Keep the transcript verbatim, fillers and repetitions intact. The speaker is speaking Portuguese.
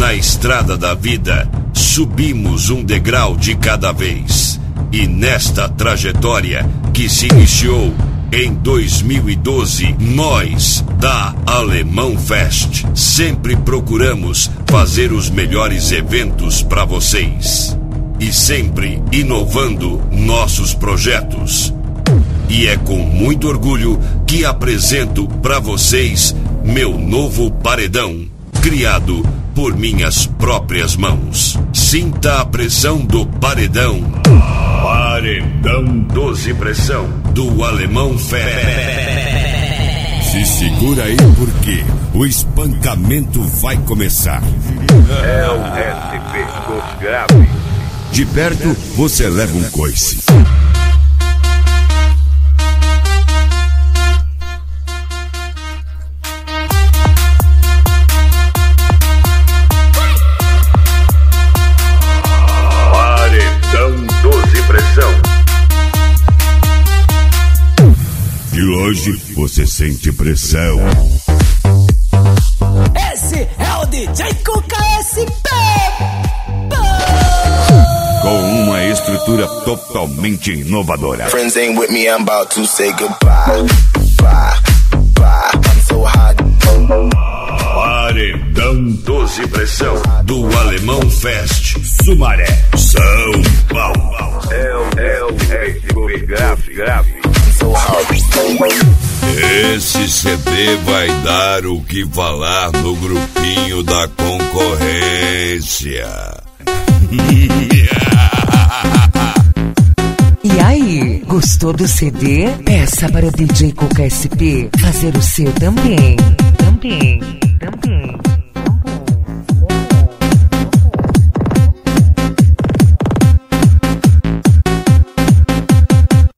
Na estrada da vida, subimos um degrau de cada vez. E nesta trajetória que se iniciou em dois mil e doze, nós, da Alemão Fest, sempre procuramos fazer os melhores eventos para vocês. E sempre inovando nossos projetos. E é com muito orgulho que apresento para vocês meu novo paredão, criado por minhas próprias mãos. Sinta a pressão do paredão. Paredão doze Pressão, do Alemão Fé. Se segura aí porque o espancamento vai começar. É o S P dos graves. De perto, você leva um coice. De longe você sente pressão. Esse é o D J Cuca S P. Com uma estrutura totalmente inovadora. Friends ain't with me, I'm about to say goodbye. Bye, bye. I'm so hot. Paredão doze Pressão, do Alemão Fest, Sumaré, São Paulo. É o, é o S P grave, grave. Esse C D vai dar o que falar no grupinho da concorrência. E aí, gostou do C D? Peça para o D J Cuca S P fazer o seu também. Também.